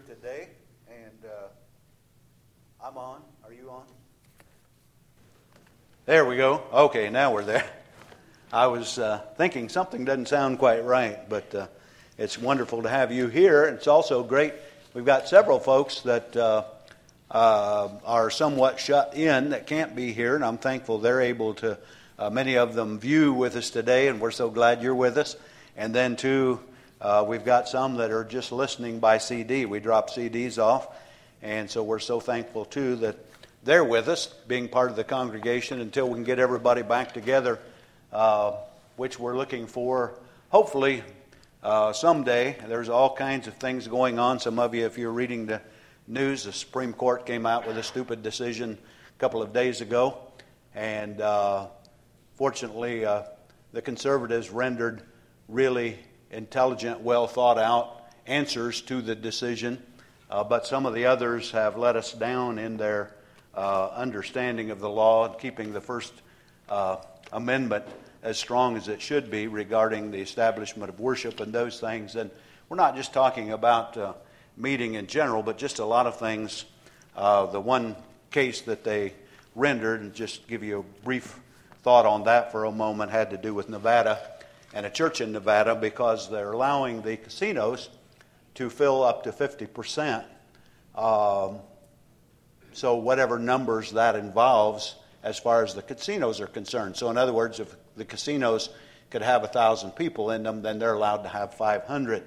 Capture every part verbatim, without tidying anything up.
today, and uh, I'm on. Are you on? There we go. Okay, now we're there. I was uh, thinking something doesn't sound quite right, but uh, it's wonderful to have you here. It's also great. We've got several folks that uh, uh, are somewhat shut in that can't be here, and I'm thankful they're able to, uh, many of them view with us today, and we're so glad you're with us. And then, too, uh, we've got some that are just listening by C D. We drop C Ds off, and so we're so thankful, too, that they're with us, being part of the congregation until we can get everybody back together, uh, which we're looking for, hopefully, uh, someday. There's all kinds of things going on. Some of you, if you're reading the news, the Supreme Court came out with a stupid decision a couple of days ago, and uh, fortunately, uh, the conservatives rendered really intelligent, well thought out answers to the decision, uh, but some of the others have let us down in their uh, understanding of the law and keeping the First uh, Amendment as strong as it should be regarding the establishment of worship and those things. And we're not just talking about uh, meeting in general, but just a lot of things. Uh, the one case that they rendered, and just give you a brief thought on that for a moment, had to do with Nevada and a church in Nevada, because they're allowing the casinos to fill up to fifty percent. Um, so whatever numbers that involves as far as the casinos are concerned. So in other words, if the casinos could have one thousand people in them, then they're allowed to have five hundred.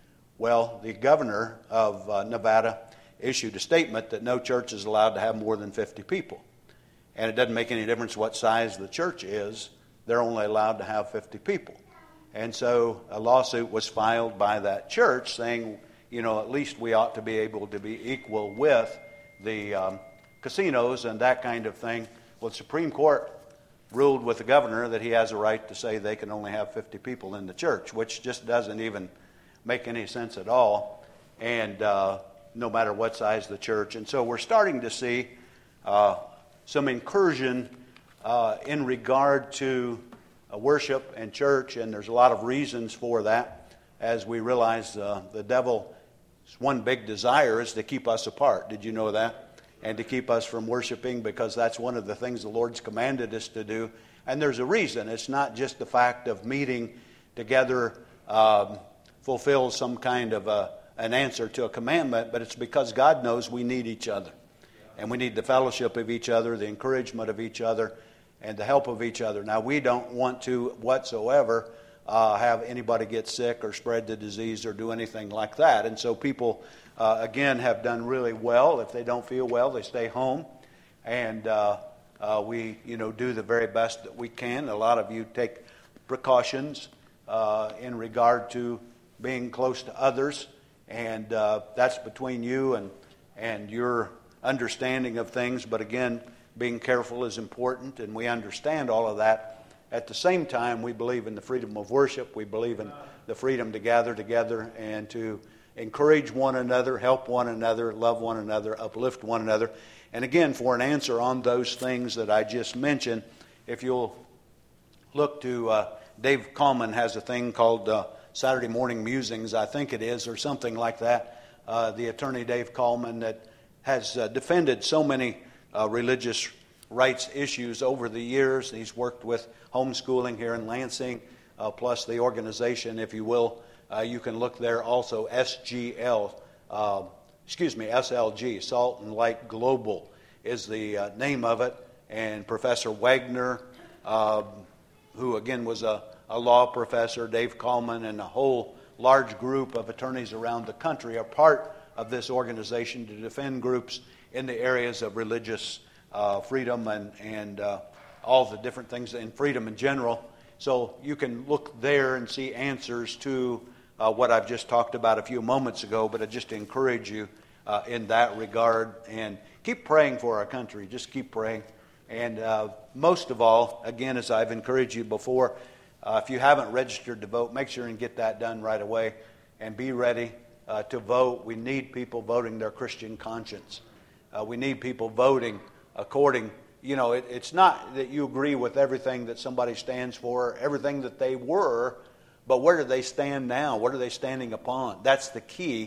Well, the governor of uh, Nevada issued a statement that no church is allowed to have more than fifty people. And it doesn't make any difference what size the church is. They're only allowed to have fifty people. And so a lawsuit was filed by that church saying, you know, at least we ought to be able to be equal with the um, casinos and that kind of thing. Well, the Supreme Court ruled with the governor that he has a right to say they can only have fifty people in the church, which just doesn't even make any sense at all, and uh, no matter what size the church. And so we're starting to see uh, some incursion uh, in regard to uh, worship and church, and there's a lot of reasons for that, as we realize uh, the devil's one big desire is to keep us apart. Did you know that? And to keep us from worshiping, because that's one of the things the Lord's commanded us to do. And there's a reason. It's not just the fact of meeting together um, fulfills some kind of a, an answer to a commandment, but it's because God knows we need each other. And we need the fellowship of each other, the encouragement of each other, and the help of each other. Now, we don't want to whatsoever uh, have anybody get sick or spread the disease or do anything like that. And so people, uh, again, have done really well. If they don't feel well, they stay home. And uh, uh, we, you know, do the very best that we can. A lot of you take precautions uh, in regard to being close to others. And uh, that's between you and, and your understanding of things. But again, being careful is important, and we understand all of that. At the same time, we believe in the freedom of worship. We believe in the freedom to gather together and to encourage one another, help one another, love one another, uplift one another. And again, for an answer on those things that I just mentioned, if you'll look to, uh, Dave Kallman has a thing called uh, Saturday Morning Musings, I think it is, or something like that. Uh, the attorney Dave Kallman that has uh, defended so many uh, religious rights issues over the years. He's worked with homeschooling here in Lansing, uh, plus the organization, if you will. Uh, you can look there also, S G L, uh, excuse me, S L G, Salt and Light Global is the uh, name of it. And Professor Wagner, uh, who again was a, a law professor, Dave Kallman, and a whole large group of attorneys around the country are part of this organization to defend groups in the areas of religious uh, freedom and, and uh, all the different things in freedom in general. So you can look there and see answers to uh, what I've just talked about a few moments ago, but I just encourage you uh, in that regard. And keep praying for our country. Just keep praying. And uh, most of all, again, as I've encouraged you before, uh, if you haven't registered to vote, make sure and get that done right away and be ready uh, to vote. We need people voting their Christian conscience. Uh, we need people voting according, you know, it, it's not that you agree with everything that somebody stands for, everything that they were, but where do they stand now? What are they standing upon? That's the key.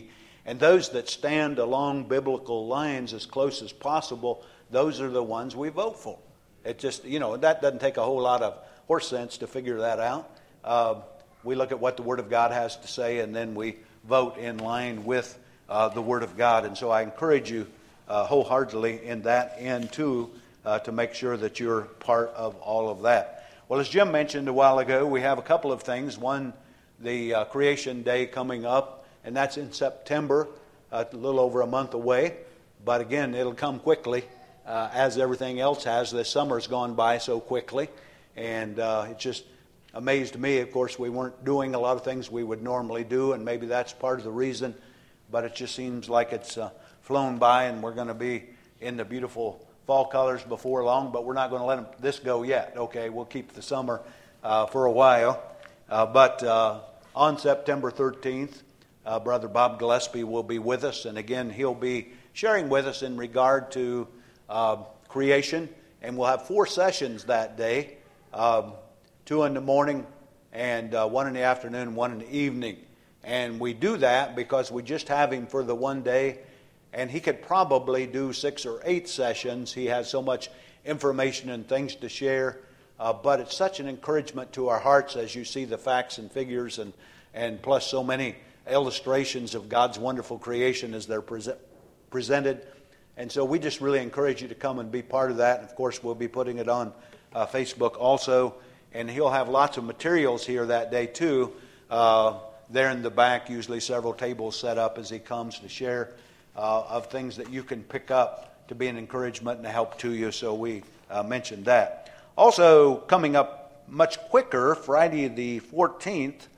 And those that stand along biblical lines as close as possible, those are the ones we vote for. It just, you know, that doesn't take a whole lot of horse sense to figure that out. Uh, we look at what the Word of God has to say, and then we vote in line with uh, the Word of God. And so I encourage you uh, wholeheartedly in that end, too, uh, to make sure that you're part of all of that. Well, as Jim mentioned a while ago, we have a couple of things. One, the uh, Creation Day coming up, and that's in September, uh, a little over a month away. But again, it'll come quickly, uh, as everything else has. This summer's gone by so quickly, and uh, it just amazed me. Of course, we weren't doing a lot of things we would normally do, and maybe that's part of the reason. But it just seems like it's uh, flown by, and we're going to be in the beautiful fall colors before long. But we're not going to let them, this go yet. Okay, we'll keep the summer uh, for a while. Uh, but uh, on September thirteenth, uh, Brother Bob Gillespie will be with us, and again, he'll be sharing with us in regard to uh, creation. And we'll have four sessions that day. Um, Two in the morning and uh, one in the afternoon and one in the evening. And we do that because we just have him for the one day. And he could probably do six or eight sessions. He has so much information and things to share. Uh, but it's such an encouragement to our hearts as you see the facts and figures and, and plus so many illustrations of God's wonderful creation as they're pre- presented. And so we just really encourage you to come and be part of that. And of course, we'll be putting it on uh, Facebook also. And he'll have lots of materials here that day, too. Uh, there in the back, usually several tables set up as he comes to share uh, of things that you can pick up to be an encouragement and a help to you. So we uh, mentioned that. Also, coming up much quicker, Friday the fourteenth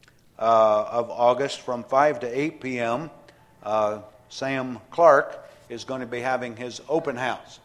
uh, of August from five to eight p.m., uh, Sam Clark is going to be having his open house.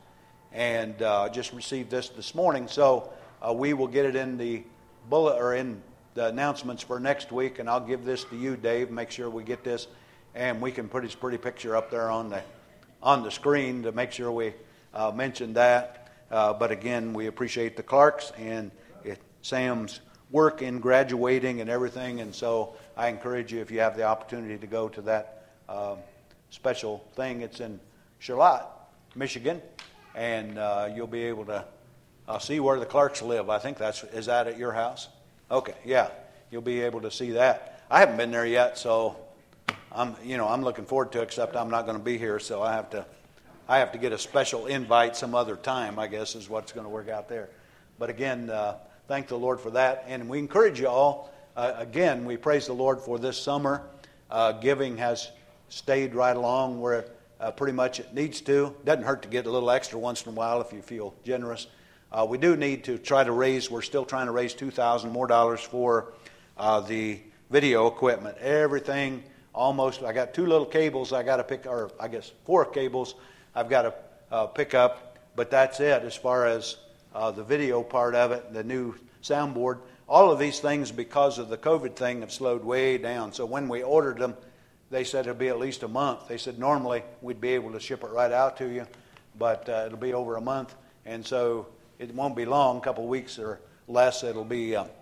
And I uh, just received this this morning, so Uh, we will get it in the bullet or in the announcements for next week, and I'll give this to you, Dave. Make sure we get this, and we can put his pretty picture up there on the on the screen to make sure we uh, mention that. Uh, but again, we appreciate the Clarks and it, Sam's work in graduating and everything, and so I encourage you, if you have the opportunity, to go to that uh, special thing. It's in Charlotte, Michigan, and uh, you'll be able to I'll see where the Clarks live. I think that's, is that at your house? Okay, yeah. You'll be able to see that. I haven't been there yet, so I'm, you know, I'm looking forward to it, except I'm not going to be here, so I have to, I have to get a special invite some other time, I guess, is what's going to work out there. But again, uh, thank the Lord for that. And we encourage you all, uh, again, we praise the Lord for this summer. Uh, giving has stayed right along where uh, pretty much it needs to. Doesn't hurt to get a little extra once in a while if you feel generous. Uh, we do need to try to raise, we're still trying to raise two thousand dollars more dollars for uh, the video equipment. Everything almost, I got two little cables I got to pick, or I guess four cables I've got to uh, pick up, but that's it as far as uh, the video part of it, the new soundboard. All of these things, because of the COVID thing, have slowed way down. So when we ordered them, they said it'll be at least a month. They said normally we'd be able to ship it right out to you, but uh, it'll be over a month. And so it won't be long, a couple of weeks or less. It'll be uh,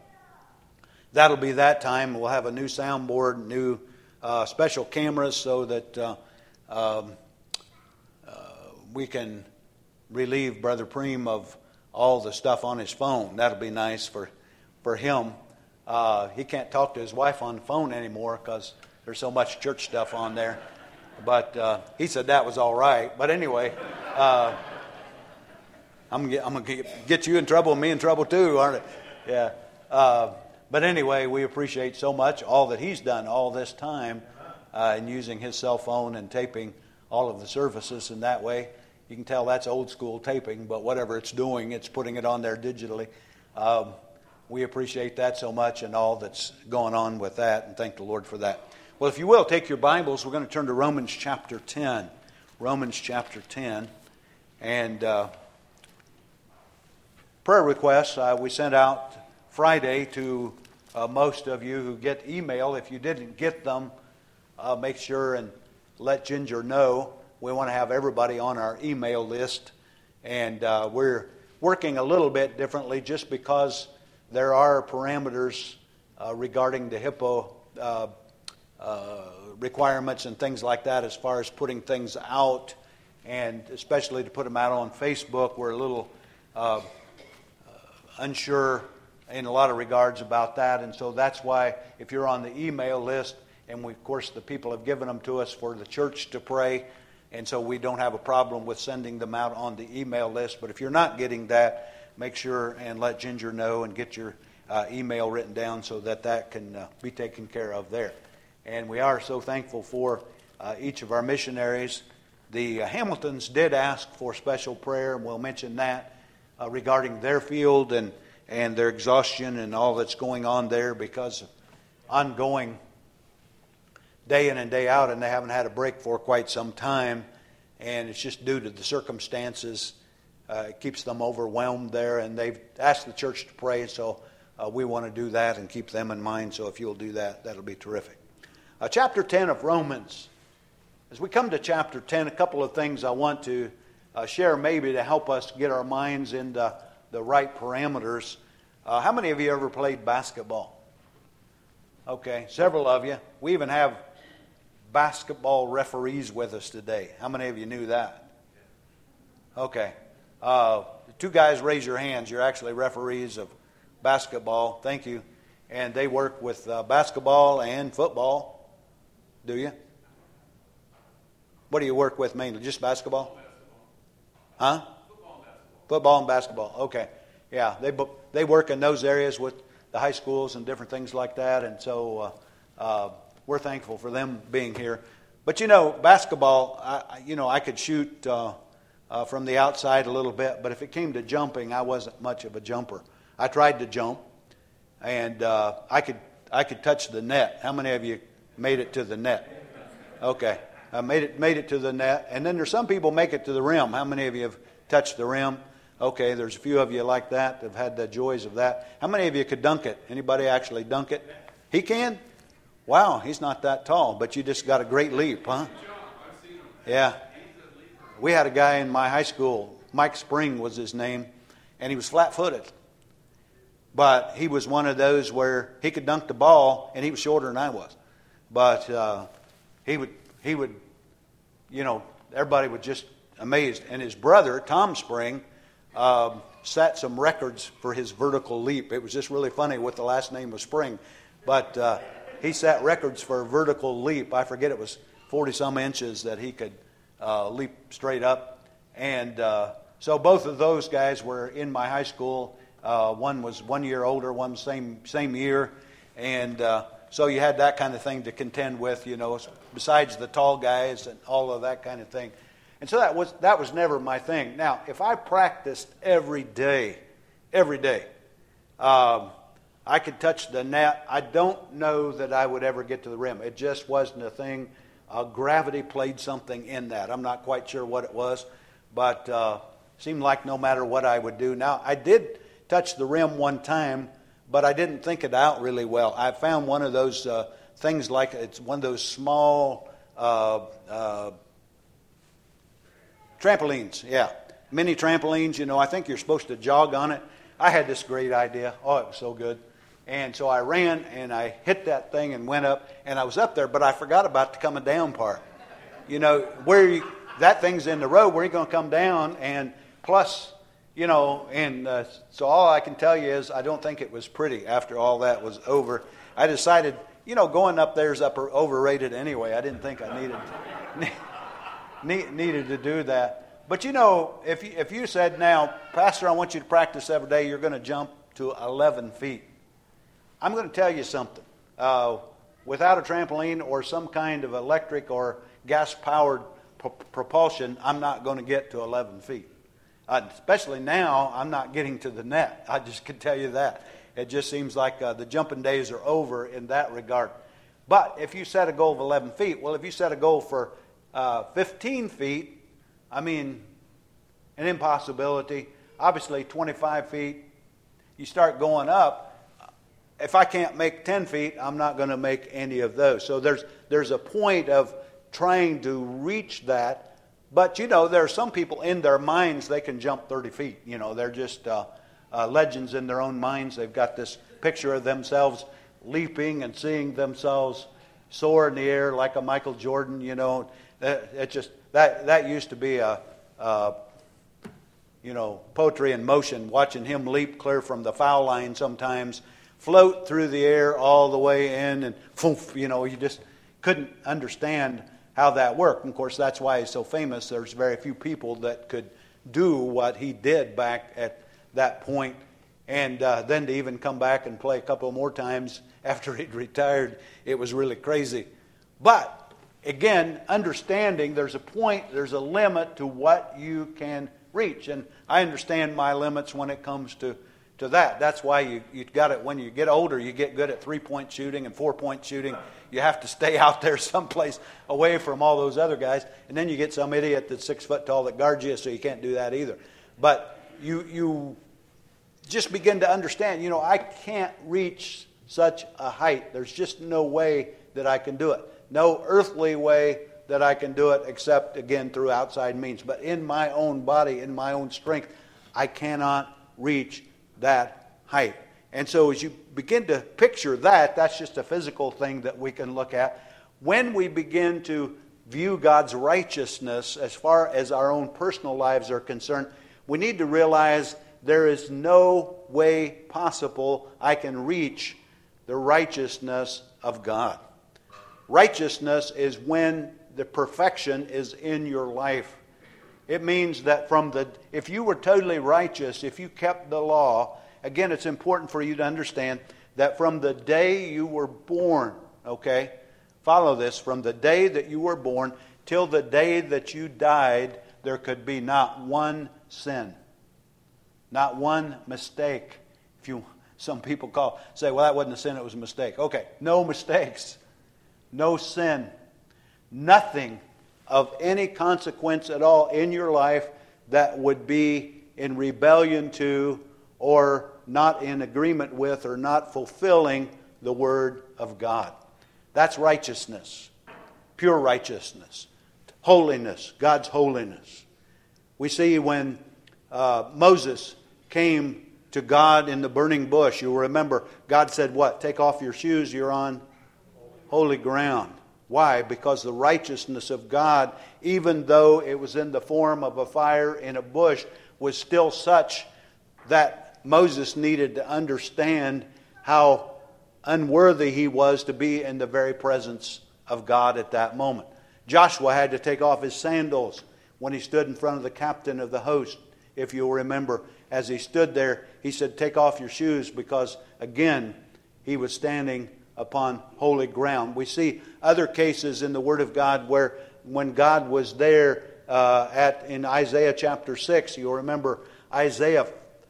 that'll be that time. We'll have a new soundboard, new uh, special cameras, so that uh, um, uh, we can relieve Brother Preem of all the stuff on his phone. That'll be nice for for him. Uh, he can't talk to his wife on the phone anymore because there's so much church stuff on there. But uh, he said that was all right. But anyway. Uh, I'm gonna, get, I'm gonna get you in trouble and me in trouble too, aren't I? Yeah. Uh, but anyway, we appreciate so much all that he's done all this time uh, in using his cell phone and taping all of the services in that way. You can tell that's old school taping, but whatever it's doing, it's putting it on there digitally. Um, we appreciate that so much and all that's going on with that, and thank the Lord for that. Well, if you will, take your Bibles. We're going to turn to Romans chapter ten. Romans chapter ten. And Uh, prayer requests uh, we sent out Friday to uh, most of you who get email. If you didn't get them, uh, make sure and let Ginger know. We want to have everybody on our email list. And uh, we're working a little bit differently just because there are parameters uh, regarding the HIPAA uh, uh, requirements and things like that as far as putting things out, and especially to put them out on Facebook. We're a little uh, unsure in a lot of regards about that, and so that's why if you're on the email list, and we, of course the people have given them to us for the church to pray, and so we don't have a problem with sending them out on the email list. But if you're not getting that, make sure and let Ginger know and get your uh, email written down so that that can uh, be taken care of there. And we are so thankful for uh, each of our missionaries. The uh, Hamiltons did ask for special prayer, and we'll mention that uh, regarding their field and, and their exhaustion and all that's going on there because of ongoing day in and day out, and they haven't had a break for quite some time, and it's just due to the circumstances. Uh, it keeps them overwhelmed there, and they've asked the church to pray, so uh, we want to do that and keep them in mind. So if you'll do that, that'll be terrific. Uh, chapter ten of Romans. As we come to chapter ten, a couple of things I want to uh, share maybe to help us get our minds into the right parameters. Uh, how many of you ever played basketball? Okay, several of you. We even have basketball referees with us today. How many of you knew that? Okay. Uh, two guys raise your hands. You're actually referees of basketball. Thank you. And they work with uh, basketball and football. Do you? What do you work with mainly? Just basketball? Huh? Football and basketball. Football and basketball. Okay. Yeah, they they work in those areas with the high schools and different things like that. And so uh, uh, we're thankful for them being here. But, you know, basketball, I, you know, I could shoot uh, uh, from the outside a little bit. But if it came to jumping, I wasn't much of a jumper. I tried to jump, and uh, I could I could touch the net. How many of you made it to the net? Okay. I made it made it to the net. And then there's some people make it to the rim. How many of you have touched the rim? Okay, there's a few of you like that that have had the joys of that. How many of you could dunk it? Anybody actually dunk it? He can? Wow, he's not that tall, but you just got a great leap, huh? Yeah. We had a guy in my high school, Mike Spring was his name, and he was flat-footed. But he was one of those where he could dunk the ball, and he was shorter than I was. But uh, he would, he would, you know, everybody was just amazed. And his brother, Tom Spring, um, set some records for his vertical leap. It was just really funny with the last name of Spring. But uh, he set records for a vertical leap. I forget, it was forty-some inches that he could uh, leap straight up. And uh, so both of those guys were in my high school. Uh, one was one year older, one same same year. And uh, so you had that kind of thing to contend with, you know, besides the tall guys and all of that kind of thing. And so that was that was never my thing. Now, if I practiced every day, every day, um, I could touch the net. I don't know that I would ever get to the rim. It just wasn't a thing. Uh, gravity played something in that. I'm not quite sure what it was, but uh, seemed like no matter what I would do. Now, I did touch the rim one time, but I didn't think it out really well. I found one of those uh, things like it's one of those small uh, uh, trampolines. Yeah, mini trampolines. You know, I think you're supposed to jog on it. I had this great idea. Oh, it was so good. And so I ran and I hit that thing and went up, and I was up there, but I forgot about the coming down part. You know, where you, that thing's in the road, where you're going to come down, and plus, you know, and uh, so all I can tell you is I don't think it was pretty after all that was over. I decided, you know, going up there is upper, overrated anyway. I didn't think I needed need, needed to do that. But, you know, if you, if you said, now, Pastor, I want you to practice every day, you're going to jump to eleven feet. I'm going to tell you something. Uh, without a trampoline or some kind of electric or gas-powered p- propulsion, I'm not going to get to eleven feet. Uh, especially now, I'm not getting to the net. I just can tell you that. It just seems like uh, the jumping days are over in that regard. But if you set a goal of eleven feet, well, if you set a goal for uh, fifteen feet, I mean, an impossibility. Obviously, twenty-five feet, you start going up. If I can't make ten feet, I'm not going to make any of those. So there's there's a point of trying to reach that. But, you know, there are some people in their minds, they can jump thirty feet. You know, they're just uh, uh, legends in their own minds. They've got this picture of themselves leaping and seeing themselves soar in the air like a Michael Jordan, you know. It, it just that that used to be a, a you know, poetry in motion, watching him leap clear from the foul line sometimes, float through the air all the way in, and poof, you know, you just couldn't understand how that worked. And of course, that's why he's so famous. There's very few people that could do what he did back at that point. And uh, then to even come back and play a couple more times after he'd retired, it was really crazy. But again, understanding there's a point, there's a limit to what you can reach. And I understand my limits when it comes to, to that. That's why you, you got it. When you get older, you get good at three-point shooting and four-point shooting. You have to stay out there someplace away from all those other guys. And then you get some idiot that's six foot tall that guards you, so you can't do that either. But you you just begin to understand, you know, I can't reach such a height. There's just no way that I can do it. No earthly way that I can do it except, again, through outside means. But in my own body, in my own strength, I cannot reach that height. And so as you begin to picture that, that's just a physical thing that we can look at. When we begin to view God's righteousness as far as our own personal lives are concerned, we need to realize there is no way possible I can reach the righteousness of God. Righteousness is when the perfection is in your life. It means that from the, if you were totally righteous, if you kept the law, again, it's important for you to understand that from the day you were born, okay, follow this, from the day that you were born till the day that you died, there could be not one sin, not one mistake. If you, some people call, say, well, that wasn't a sin, it was a mistake. Okay, no mistakes, no sin, nothing of any consequence at all in your life that would be in rebellion to or not in agreement with or not fulfilling the Word of God. That's righteousness, pure righteousness, holiness, God's holiness. We see when uh, Moses came to God in the burning bush, you'll remember God said what? Take off your shoes, you're on holy ground. Why? Because the righteousness of God, even though it was in the form of a fire in a bush, was still such that Moses needed to understand how unworthy he was to be in the very presence of God at that moment. Joshua had to take off his sandals when he stood in front of the captain of the host. If you'll remember, as he stood there, he said, take off your shoes, because again, he was standing upon holy ground. We see other cases in the Word of God where when God was there uh, at in Isaiah chapter six, you'll remember Isaiah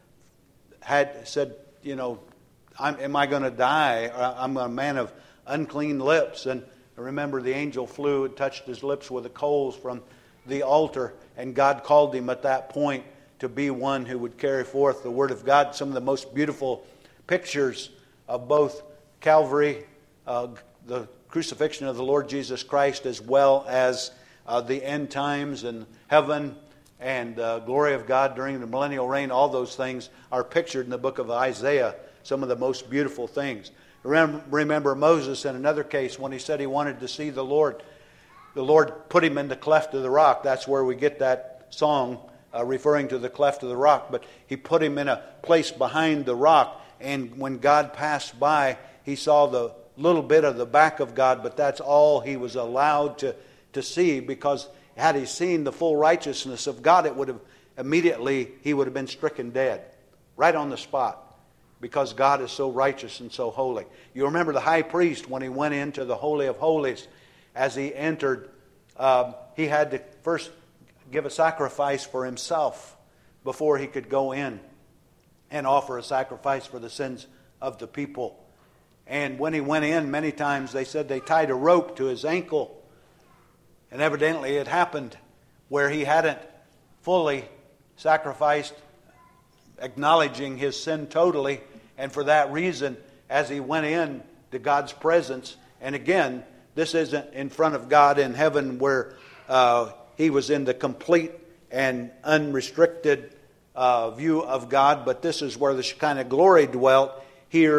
had said, you know, I'm, am I going to die? I'm a man of unclean lips. And remember, the angel flew and touched his lips with the coals from the altar, and God called him at that point to be one who would carry forth the Word of God. Some of the most beautiful pictures of both Calvary, uh, the crucifixion of the Lord Jesus Christ, as well as uh, the end times and heaven and uh, glory of God during the millennial reign. All those things are pictured in the book of Isaiah, some of the most beautiful things. Remember, remember Moses in another case when he said he wanted to see the Lord. The Lord put him in the cleft of the rock. That's where we get that song uh, referring to the cleft of the rock. But he put him in a place behind the rock, and when God passed by, he saw the little bit of the back of God, but that's all he was allowed to, to see, because had he seen the full righteousness of God, it would have immediately, he would have been stricken dead, right on the spot, because God is so righteous and so holy. You remember the high priest, when he went into the Holy of Holies, as he entered, uh, he had to first give a sacrifice for himself before he could go in and offer a sacrifice for the sins of the people. And when he went in, many times they said they tied a rope to his ankle. And evidently it happened where he hadn't fully sacrificed, acknowledging his sin totally. And for that reason, as he went in to God's presence, and again, this isn't in front of God in heaven where uh, he was in the complete and unrestricted uh, view of God, but this is where the Shekinah glory dwelt here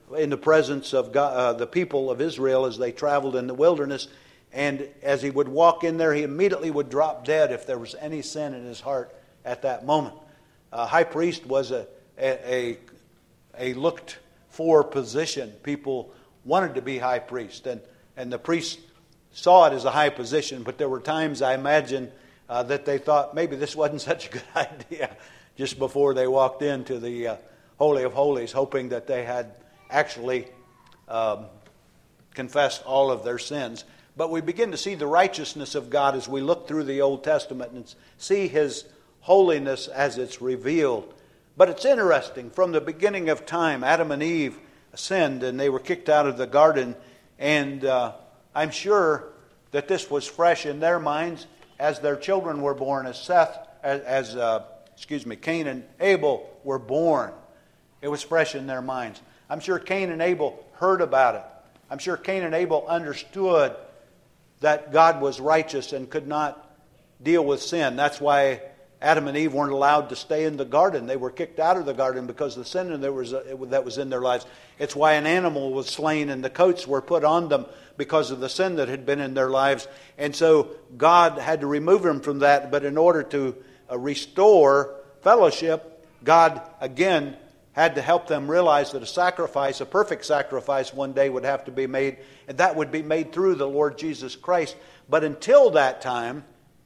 in the presence of God, uh, the people of Israel as they traveled in the wilderness. And as he would walk in there, he immediately would drop dead if there was any sin in his heart at that moment. Uh, high priest was a, a, a, a looked for position. People wanted to be high priest, and, and the priest saw it as a high position, but there were times, I imagine, uh, that they thought maybe this wasn't such a good idea just before they walked into the uh, Holy of Holies, hoping that they had actually um, confessed all of their sins. But we begin to see the righteousness of God as we look through the Old Testament and see His holiness as it's revealed. But it's interesting, from the beginning of time, Adam and Eve sinned and they were kicked out of the garden, and uh, I'm sure that this was fresh in their minds as their children were born, as Seth, as, as uh, excuse me, Cain and Abel were born. It was fresh in their minds. I'm sure Cain and Abel heard about it. I'm sure Cain and Abel understood that God was righteous and could not deal with sin. That's why Adam and Eve weren't allowed to stay in the garden. They were kicked out of the garden because of the sin that was, that was in their lives. It's why an animal was slain and the coats were put on them because of the sin that had been in their lives. And so God had to remove them from that. But in order to uh, restore fellowship, God again had to help them realize that a sacrifice, a perfect sacrifice, one day would have to be made, and that would be made through the Lord Jesus Christ. But until that time,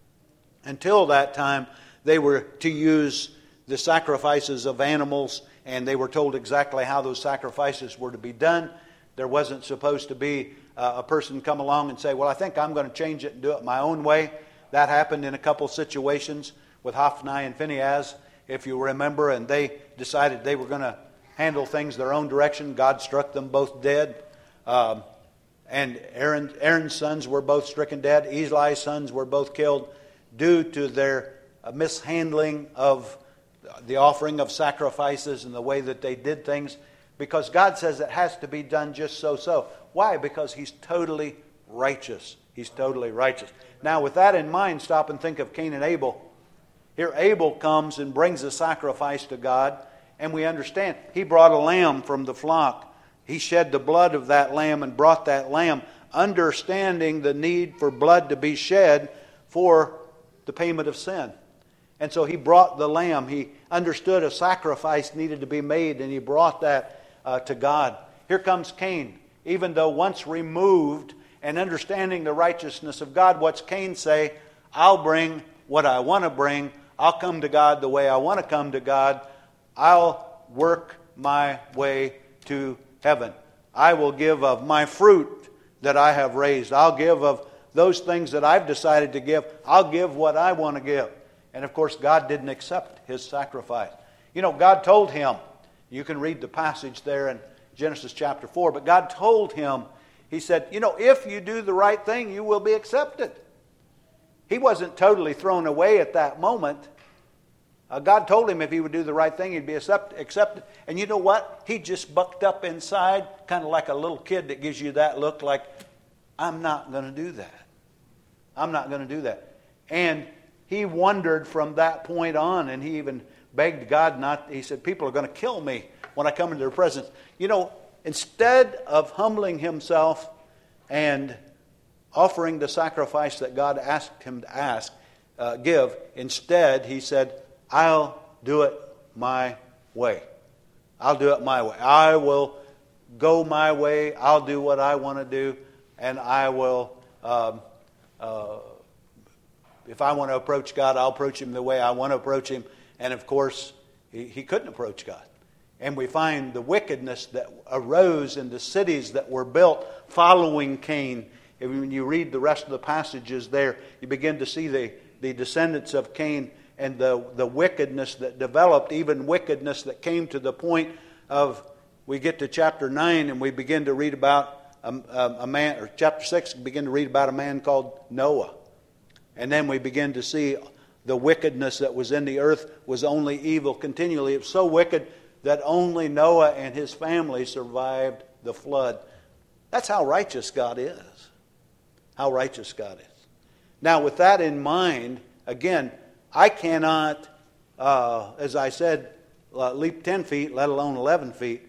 until that time, they were to use the sacrifices of animals, and they were told exactly how those sacrifices were to be done. There wasn't supposed to be uh, a person come along and say, well, I think I'm going to change it and do it my own way. That happened in a couple situations with Hophni and Phinehas, if you remember, and they decided they were going to handle things their own direction. God struck them both dead. Um, and Aaron, Aaron's sons were both stricken dead. Eli's sons were both killed due to their uh, mishandling of the offering of sacrifices and the way that they did things. Because God says it has to be done just so-so. Why? Because He's totally righteous. He's totally righteous. Now, with that in mind, stop and think of Cain and Abel. Here Abel comes and brings a sacrifice to God, and we understand he brought a lamb from the flock. He shed the blood of that lamb and brought that lamb, understanding the need for blood to be shed for the payment of sin. And so he brought the lamb. He understood a sacrifice needed to be made, and he brought that uh, to God. Here comes Cain. Even though once removed and understanding the righteousness of God, what's Cain say? I'll bring what I want to bring. I'll come to God the way I want to come to God. I'll work my way to heaven. I will give of my fruit that I have raised. I'll give of those things that I've decided to give. I'll give what I want to give. And of course, God didn't accept his sacrifice. You know, God told him, you can read the passage there in Genesis chapter four, but God told him, He said, you know, if you do the right thing, you will be accepted. He wasn't totally thrown away at that moment. Uh, God told him if he would do the right thing, he'd be accept, accepted. And you know what? He just bucked up inside, kind of like a little kid that gives you that look like, I'm not going to do that. I'm not going to do that. And he wondered from that point on, and he even begged God not, he said, people are going to kill me when I come into their presence. You know, instead of humbling himself and offering the sacrifice that God asked him to ask, uh, give, instead he said, I'll do it my way. I'll do it my way. I will go my way. I'll do what I want to do. And I will, um, uh, if I want to approach God, I'll approach Him the way I want to approach Him. And of course, he, he couldn't approach God. And we find the wickedness that arose in the cities that were built following Cain. And when you read the rest of the passages there, you begin to see the, the descendants of Cain and the, the wickedness that developed, even wickedness that came to the point of, we get to chapter nine and we begin to read about a, a, a man, or chapter six, we begin to read about a man called Noah. And then we begin to see the wickedness that was in the earth was only evil continually. It was so wicked that only Noah and his family survived the flood. That's how righteous God is. How righteous God is. Now, with that in mind, again, I cannot, uh, as I said, uh, leap ten feet, let alone eleven feet.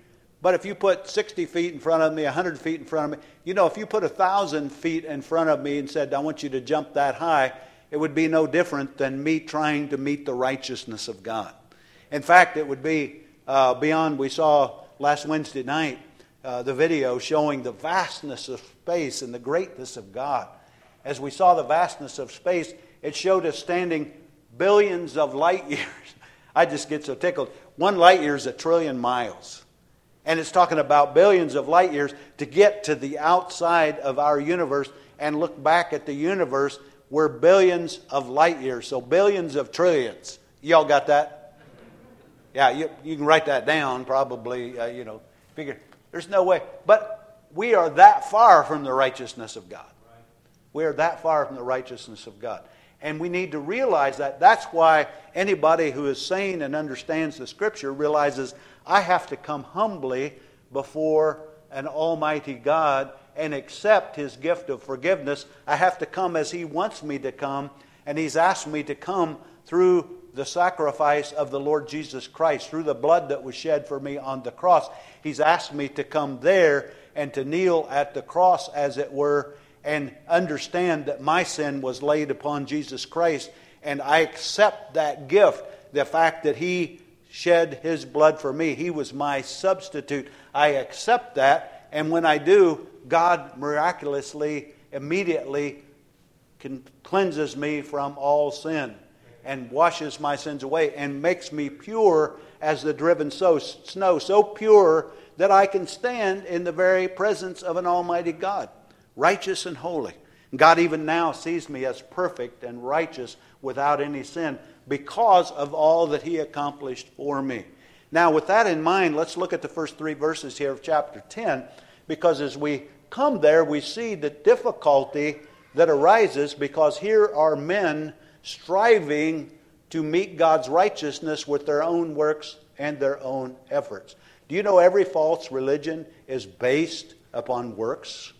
But if you put sixty feet in front of me, one hundred feet in front of me, you know, if you put one thousand feet in front of me and said, I want you to jump that high, it would be no different than me trying to meet the righteousness of God. In fact, it would be uh, beyond. We saw last Wednesday night uh, the video showing the vastness of space and the greatness of God. As we saw the vastness of space, it showed us standing billions of light years. I just get so tickled. One light year is a trillion miles. And it's talking about billions of light years to get to the outside of our universe and look back at the universe. We're billions of light years. So billions of trillions. Y'all got that? Yeah, you, you can write that down probably, uh, you know. Figure, there's no way. But we are that far from the righteousness of God. We are that far from the righteousness of God. And we need to realize that. That's why anybody who is sane and understands the Scripture realizes I have to come humbly before an almighty God and accept His gift of forgiveness. I have to come as He wants me to come, and He's asked me to come through the sacrifice of the Lord Jesus Christ, through the blood that was shed for me on the cross. He's asked me to come there and to kneel at the cross, as it were, and understand that my sin was laid upon Jesus Christ, and I accept that gift, the fact that He shed His blood for me. He was my substitute. I accept that, and when I do, God miraculously, immediately can, cleanses me from all sin and washes my sins away and makes me pure as the driven so, snow, so pure that I can stand in the very presence of an almighty God, righteous and holy. God even now sees me as perfect and righteous without any sin because of all that He accomplished for me. Now, with that in mind, let's look at the first three verses here of chapter ten, because as we come there, we see the difficulty that arises because here are men striving to meet God's righteousness with their own works and their own efforts. Do you know every false religion is based upon works?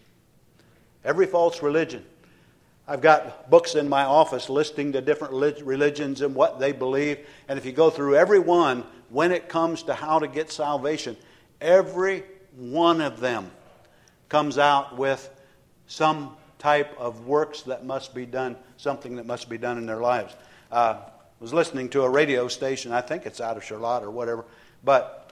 Every false religion. I've got books in my office listing the different religions and what they believe. And if you go through every one, when it comes to how to get salvation, every one of them comes out with some type of works that must be done, something that must be done in their lives. Uh, I was listening to a radio station, I think it's out of Charlotte or whatever, but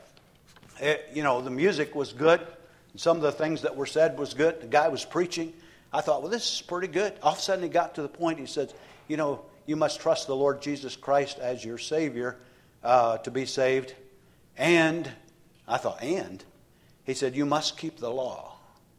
it, you know, the music was good. Some of the things that were said was good. The guy was preaching. I thought, well, this is pretty good. All of a sudden he got to the point, he says, you know, you must trust the Lord Jesus Christ as your Savior uh, to be saved. And, I thought, and? He said, you must keep the law.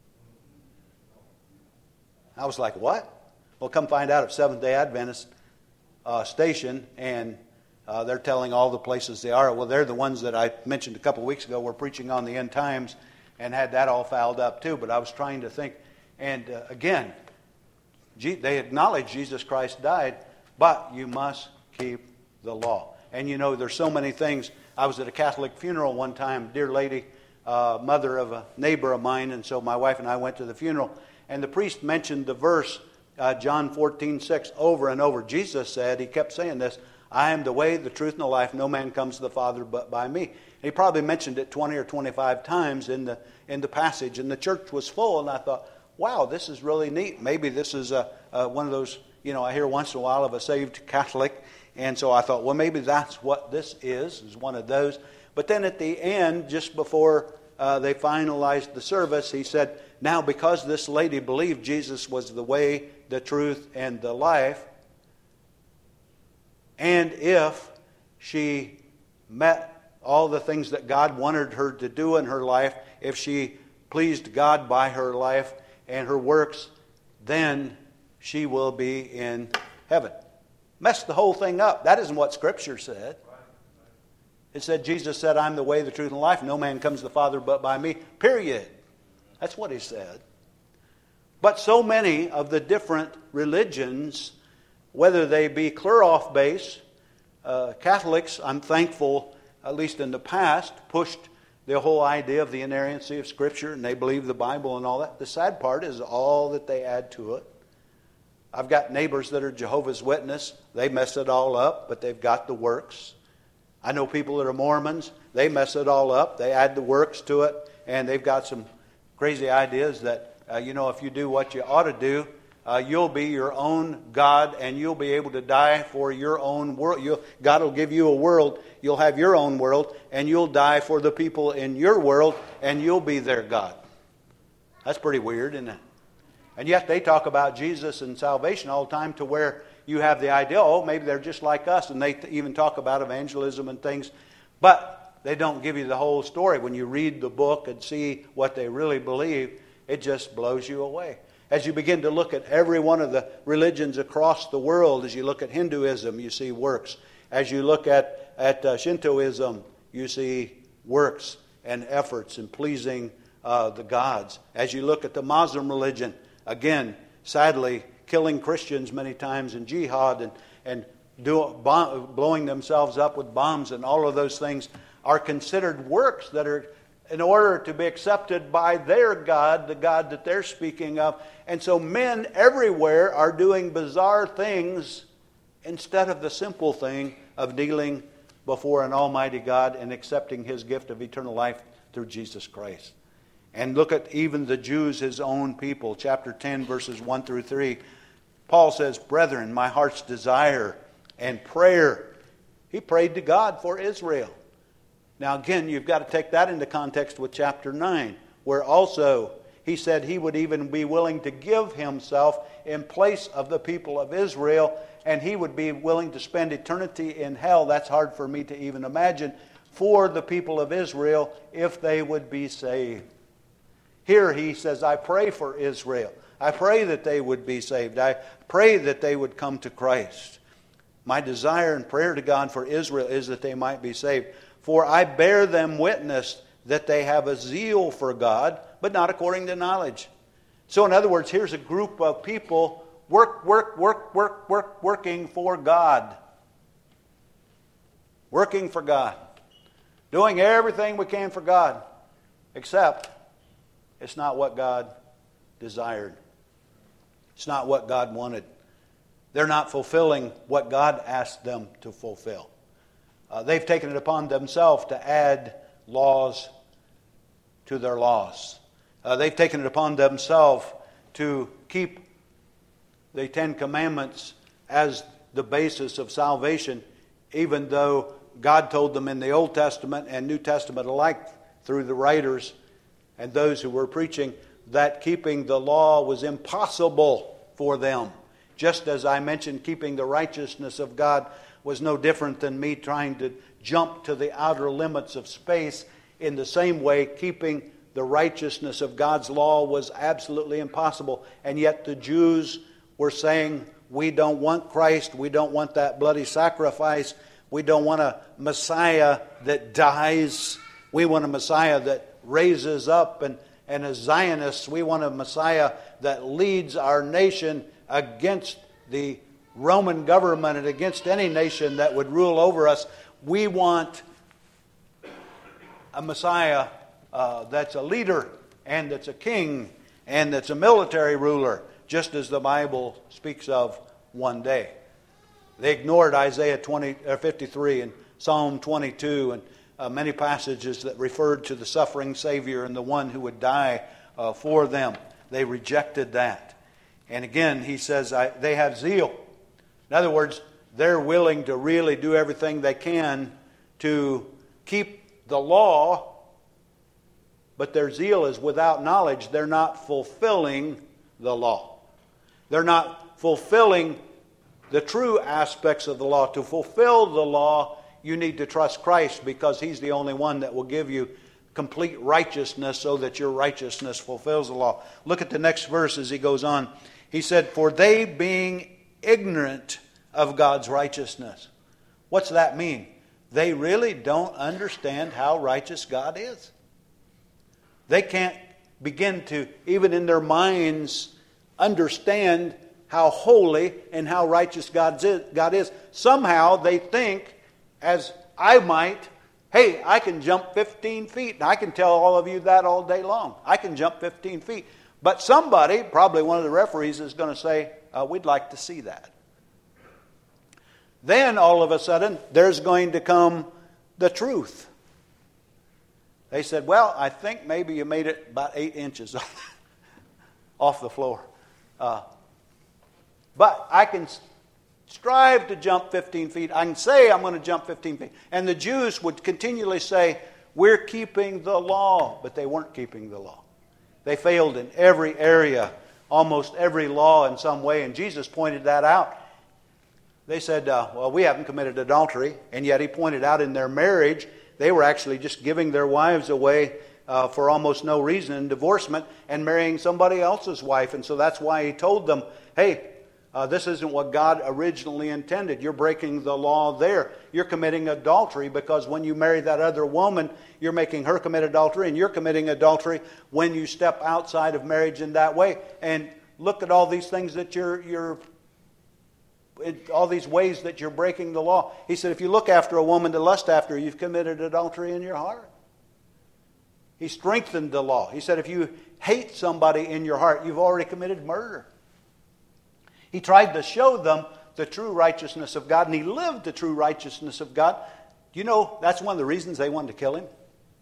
I was like, what? Well, come find out at Seventh-day Adventist uh, station, and uh, they're telling all the places they are. Well, they're the ones that I mentioned a couple of weeks ago were preaching on the end times and had that all fouled up too. But I was trying to think. And uh, again, they acknowledge Jesus Christ died, but you must keep the law. And you know, there's so many things. I was at a Catholic funeral one time, dear lady, uh, mother of a neighbor of mine, and so my wife and I went to the funeral. And the priest mentioned the verse, uh, John fourteen six, over and over. Jesus said, he kept saying this, I am the way, the truth, and the life. No man comes to the Father but by me. And he probably mentioned it twenty or twenty-five times in the in the passage. And the church was full, and I thought, wow, this is really neat. Maybe this is a, a, one of those, you know, I hear once in a while of a saved Catholic. And so I thought, well, maybe that's what this is, is one of those. But then at the end, just before uh, they finalized the service, he said, now because this lady believed Jesus was the way, the truth, and the life, and if she met all the things that God wanted her to do in her life, if she pleased God by her life and her works, then she will be in heaven. Messed the whole thing up. That isn't what Scripture said. It said, Jesus said, I'm the way, the truth, and the life. No man comes to the Father but by me. Period. That's what he said. But so many of the different religions, whether they be clear-off base, uh, Catholics, I'm thankful, at least in the past, pushed the whole idea of the inerrancy of Scripture, and they believe the Bible and all that. The sad part is all that they add to it. I've got neighbors that are Jehovah's Witness. They mess it all up, but they've got the works. I know people that are Mormons. they mess it all up. They add the works to it, and they've got some crazy ideas that, uh, you know, if you do what you ought to do, uh, you'll be your own God, and you'll be able to die for your own world. You'll, God will give you a world. You'll have your own world, and you'll die for the people in your world, and you'll be their God. That's pretty weird, isn't it? And yet they talk about Jesus and salvation all the time to where you have the idea, oh, maybe they're just like us, and they even talk about evangelism and things. But they don't give you the whole story. When you read the book and see what they really believe, it just blows you away. As you begin to look at every one of the religions across the world, as you look at Hinduism, you see works. As you look at, at uh, Shintoism, you see works and efforts in pleasing uh, the gods. As you look at the Muslim religion, again, sadly, killing Christians many times in jihad and, and do, bomb, blowing themselves up with bombs and all of those things are considered works that are in order to be accepted by their God, the God that they're speaking of. And so men everywhere are doing bizarre things instead of the simple thing of kneeling before an almighty God and accepting His gift of eternal life through Jesus Christ. And look at even the Jews, His own people. Chapter ten, verses one through three. Paul says, "Brethren, my heart's desire and prayer." He prayed to God for Israel. Now again, you've got to take that into context with chapter nine, where also he said he would even be willing to give himself in place of the people of Israel, and he would be willing to spend eternity in hell. That's hard for me to even imagine, for the people of Israel if they would be saved. Here he says, I pray for Israel. I pray that they would be saved. I pray that they would come to Christ. My desire and prayer to God for Israel is that they might be saved. For I bear them witness that they have a zeal for God, but not according to knowledge. So in other words, here's a group of people work, work, work, work, work, working for God. Working for God. Doing everything we can for God. Except it's not what God desired. It's not what God wanted. They're not fulfilling what God asked them to fulfill. Uh, they've taken it upon themselves to add laws to their laws. Uh, they've taken it upon themselves to keep the Ten Commandments as the basis of salvation, even though God told them in the Old Testament and New Testament alike through the writers and those who were preaching that keeping the law was impossible for them. Just as I mentioned, keeping the righteousness of God was no different than me trying to jump to the outer limits of space. In the same way, keeping the righteousness of God's law was absolutely impossible. And yet the Jews were saying, we don't want Christ. We don't want that bloody sacrifice. We don't want a Messiah that dies. We want a Messiah that raises up. And, and as Zionists, we want a Messiah that leads our nation against the Roman government and against any nation that would rule over us. We want a Messiah uh, that's a leader and that's a king and that's a military ruler, just as the Bible speaks of one day. They ignored Isaiah twenty, uh, fifty-three and Psalm twenty-two and uh, many passages that referred to the suffering Savior and the one who would die uh, for them. They rejected that. And again, he says, I, they have zeal. In other words, they're willing to really do everything they can to keep the law, but their zeal is without knowledge. They're not fulfilling the law. They're not fulfilling the true aspects of the law. To fulfill the law, you need to trust Christ because He's the only one that will give you complete righteousness so that your righteousness fulfills the law. Look at the next verse as he goes on. He said, for they being ignorant of God's righteousness. What's that mean? They really don't understand how righteous God is. They can't begin to, even in their minds, understand how holy and how righteous God is. Somehow they think, as I might, hey, I can jump fifteen feet. And I can tell all of you that all day long. I can jump fifteen feet. But somebody, probably one of the referees, is going to say, uh, we'd like to see that. Then all of a sudden, there's going to come the truth. They said, well, I think maybe you made it about eight inches off the floor. Uh, but I can strive to jump fifteen feet. I can say I'm going to jump fifteen feet. And the Jews would continually say, we're keeping the law. But they weren't keeping the law. They failed in every area, almost every law in some way. And Jesus pointed that out. They said, uh, well, we haven't committed adultery. And yet he pointed out in their marriage, they were actually just giving their wives away uh, for almost no reason in divorcement and marrying somebody else's wife. And so that's why he told them, hey, uh, this isn't what God originally intended. You're breaking the law there. You're committing adultery because when you marry that other woman, you're making her commit adultery, and you're committing adultery when you step outside of marriage in that way. And look at all these things that you're, you're all these ways that you're breaking the law. He said, if you look after a woman to lust after her, you've committed adultery in your heart. He strengthened the law. He said, if you hate somebody in your heart, you've already committed murder. He tried to show them the true righteousness of God, and he lived the true righteousness of God. You know, that's one of the reasons they wanted to kill him.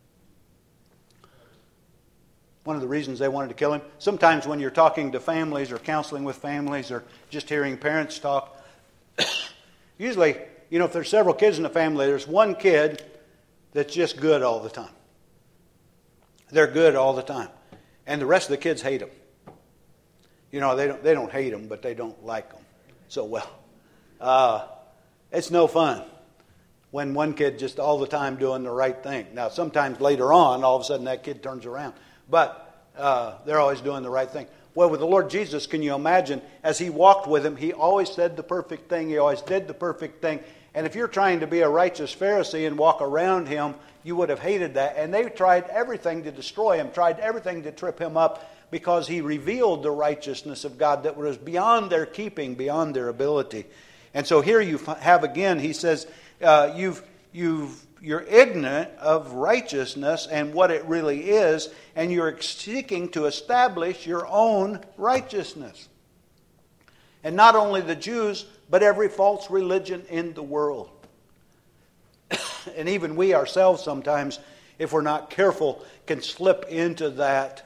One of the reasons they wanted to kill him. Sometimes when you're talking to families or counseling with families or just hearing parents talk, usually, you know, if there's several kids in the family, there's one kid that's just good all the time. They're good all the time. And the rest of the kids hate them. You know, they don't, they don't hate them, but they don't like them so well. Uh, it's no fun when one kid just all the time doing the right thing. Now, sometimes later on, all of a sudden that kid turns around. But uh, they're always doing the right thing. Well, with the Lord Jesus, can you imagine, as he walked with him, he always said the perfect thing. He always did the perfect thing. And if you're trying to be a righteous Pharisee and walk around him, you would have hated that. And they tried everything to destroy him, tried everything to trip him up, because he revealed the righteousness of God that was beyond their keeping, beyond their ability. And so here you have again, he says, uh, you've, you've, you're ignorant of righteousness and what it really is, and you're seeking to establish your own righteousness. And not only the Jews, but every false religion in the world. And even we ourselves sometimes, if we're not careful, can slip into that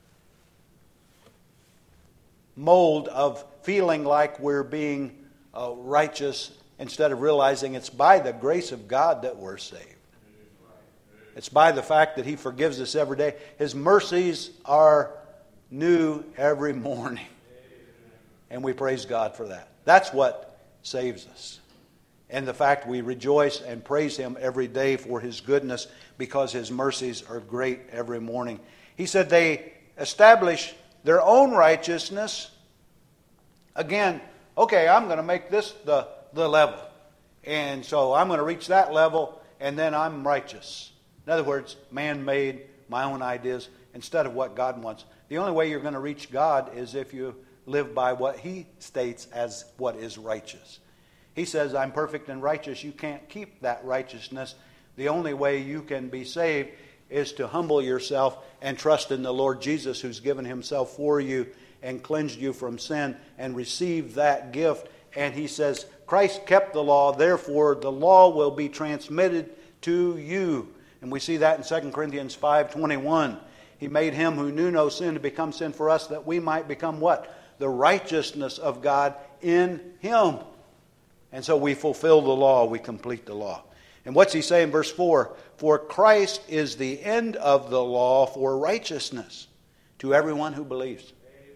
mold of feeling like we're being uh, righteous instead of realizing it's by the grace of God that we're saved. It's by the fact that he forgives us every day. His mercies are new every morning. And we praise God for that. That's what saves us. And the fact we rejoice and praise him every day for his goodness because his mercies are great every morning. He said they establish their own righteousness. Again, okay, I'm going to make this the, the level. And so I'm going to reach that level, and then I'm righteous. In other words, man-made, my own ideas, instead of what God wants. The only way you're going to reach God is if you live by what he states as what is righteous. He says, I'm perfect and righteous. You can't keep that righteousness. The only way you can be saved is to humble yourself and trust in the Lord Jesus, who's given himself for you and cleansed you from sin, and receive that gift. And he says, Christ kept the law, therefore the law will be transmitted to you. And we see that in Second Corinthians five twenty-one. He made him who knew no sin to become sin for us, that we might become what? The righteousness of God in him. And so we fulfill the law, we complete the law. And what's he say in verse four? For Christ is the end of the law for righteousness to everyone who believes.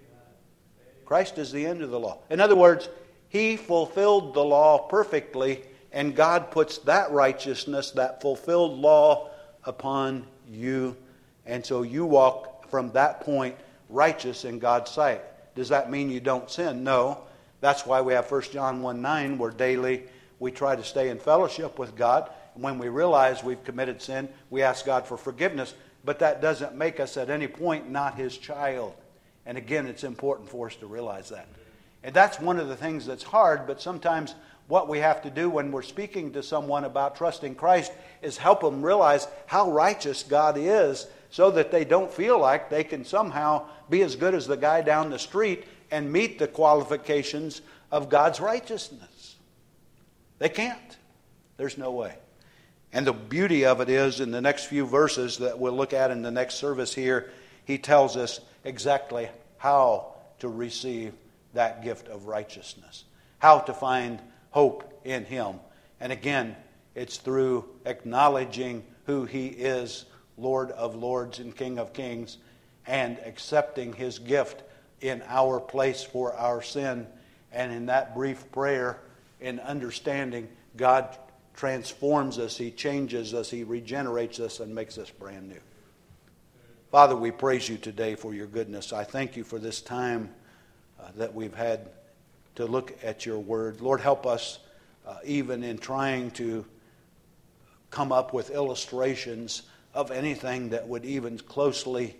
Christ is the end of the law. In other words, he fulfilled the law perfectly, and God puts that righteousness, that fulfilled law, upon you. And so you walk from that point righteous in God's sight. Does that mean you don't sin? No. That's why we have First John one nine, where daily we try to stay in fellowship with God. And when we realize we've committed sin, we ask God for forgiveness. But that doesn't make us at any point not his child. And again, it's important for us to realize that. And that's one of the things that's hard, but sometimes what we have to do when we're speaking to someone about trusting Christ is help them realize how righteous God is, so that they don't feel like they can somehow be as good as the guy down the street and meet the qualifications of God's righteousness. They can't. There's no way. And the beauty of it is, in the next few verses that we'll look at in the next service here, he tells us exactly how to receive that gift of righteousness, how to find hope in him. And again, it's through acknowledging who he is, Lord of lords and King of kings, and accepting his gift in our place for our sin. And in that brief prayer, in understanding, God transforms us, he changes us, he regenerates us, and makes us brand new. Father, we praise you today for your goodness. I thank you for this time uh, that we've had to look at your word. Lord, help us uh, even in trying to come up with illustrations of anything that would even closely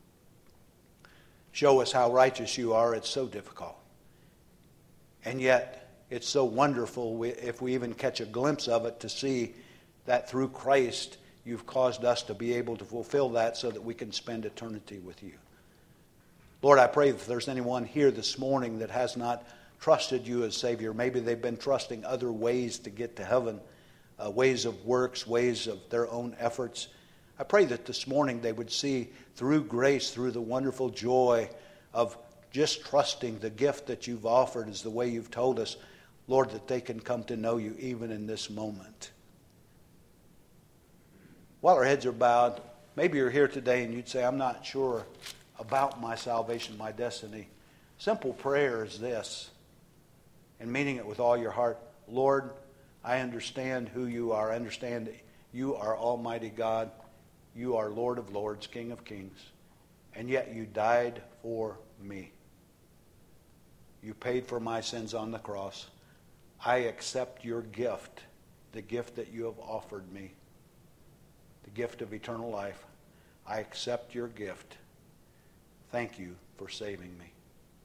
show us how righteous you are. It's so difficult. And yet, it's so wonderful if we even catch a glimpse of it to see that through Christ you've caused us to be able to fulfill that so that we can spend eternity with you. Lord, I pray if there's anyone here this morning that has not trusted you as Savior, maybe they've been trusting other ways to get to heaven, uh, ways of works, ways of their own efforts. I pray that this morning they would see through grace, through the wonderful joy of just trusting the gift that you've offered as the way you've told us, Lord, that they can come to know you even in this moment. While our heads are bowed, maybe you're here today and you'd say, I'm not sure about my salvation, my destiny. Simple prayer is this, and meaning it with all your heart. Lord, I understand who you are. I understand that you are Almighty God. You are Lord of lords, King of kings. And yet you died for me. You paid for my sins on the cross. I accept your gift, the gift that you have offered me, the gift of eternal life. I accept your gift. Thank you for saving me.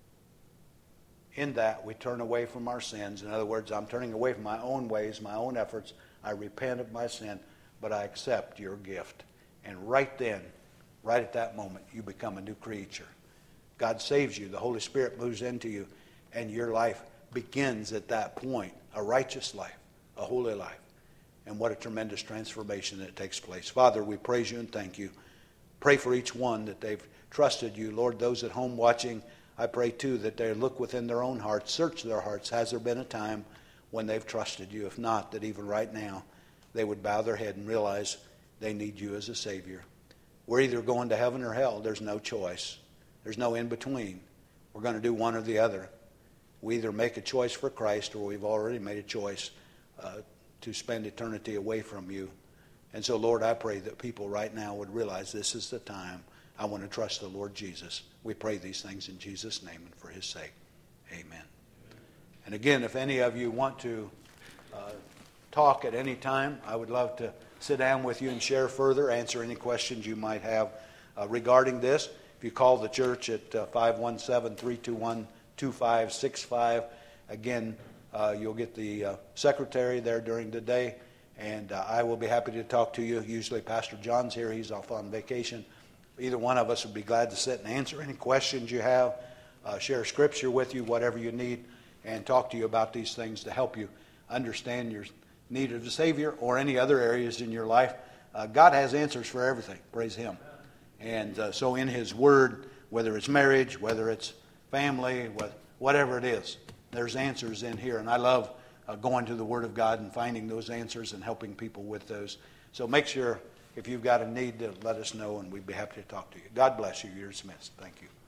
In that, we turn away from our sins. In other words, I'm turning away from my own ways, my own efforts. I repent of my sin, but I accept your gift. And right then, right at that moment, you become a new creature. God saves you. The Holy Spirit moves into you, and your life begins at that point. A righteous life, a holy life. And what a tremendous transformation that takes place. Father, we praise you and thank you. Pray for each one that they've trusted you. Lord, those at home watching, I pray too that they look within their own hearts, search their hearts. Has there been a time when they've trusted you? If not, that even right now they would bow their head and realize they need you as a Savior. We're either going to heaven or hell. There's no choice. There's no in between. We're going to do one or the other. We either make a choice for Christ or we've already made a choice uh, to spend eternity away from you. And so, Lord, I pray that people right now would realize this is the time I want to trust the Lord Jesus. We pray these things in Jesus' name and for his sake. Amen. Amen. And again, if any of you want to uh, talk at any time, I would love to sit down with you and share further, answer any questions you might have uh, regarding this. If you call the church at uh, five one seven, three two one, two five six five, again, uh, you'll get the uh, secretary there during the day, and uh, I will be happy to talk to you. Usually Pastor John's here. He's off on vacation. Either one of us would be glad to sit and answer any questions you have, uh, share scripture with you, whatever you need, and talk to you about these things to help you understand your need of a Savior or any other areas in your life. Uh, God has answers for everything. Praise him. And uh, so in his word, whether it's marriage, whether it's family, whatever it is, there's answers in here. And I love uh, going to the Word of God and finding those answers and helping people with those. So make sure if you've got a need to let us know, and we'd be happy to talk to you. God bless you. You're dismissed. Thank you.